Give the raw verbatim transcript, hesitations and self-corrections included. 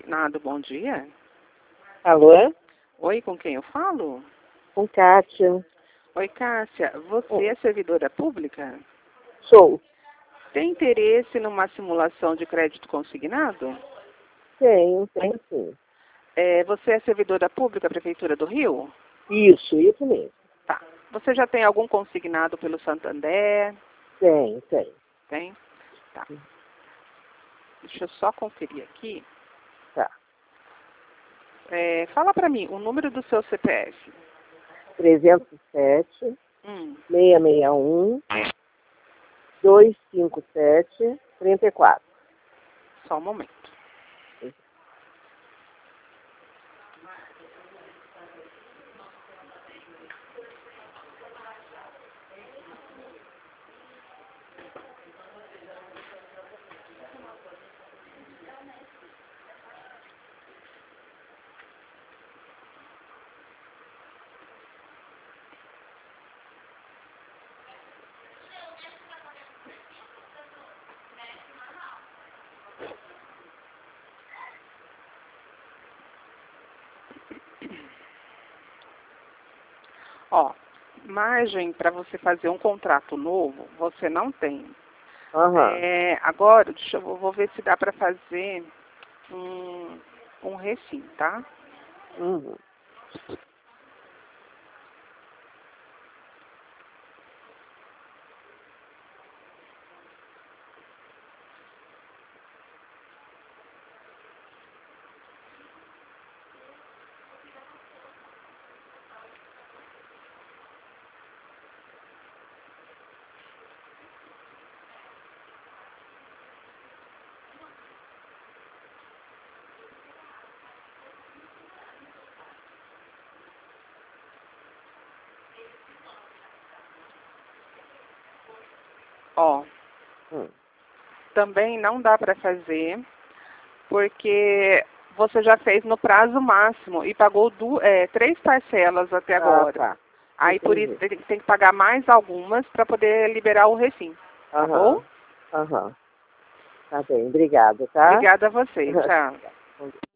Nada, bom dia. Alô? Oi, com quem eu falo? Com Kátia. Oi, Cássia, você Oh. é servidora pública? Sou. Tem interesse numa simulação de crédito consignado? Tenho, tenho sim. É, você é servidora pública, Prefeitura do Rio? Isso, isso mesmo. Tá. Você já tem algum consignado pelo Santander? Tenho, tenho. Tem? Tá. Deixa eu só conferir aqui. Tá. É, fala pra mim o número do seu C P F. trezentos e sete, Hum. seiscentos e sessenta e um, duzentos e cinquenta e sete, trinta e quatro. Só um momento. Ó, margem para você fazer um contrato novo, você não tem. Aham. É, agora, deixa eu vou ver se dá para fazer um, um recim, tá? Uhum. Ó, Hum. também não dá para fazer, porque você já fez no prazo máximo e pagou du é, três parcelas até Ah, agora. tá. Aí por isso Entendi. tem tem que pagar mais algumas para poder liberar o recim, tá bom? Aham. Aham. Tá bem, obrigada, tá? Obrigada a você, tchau. Bom dia.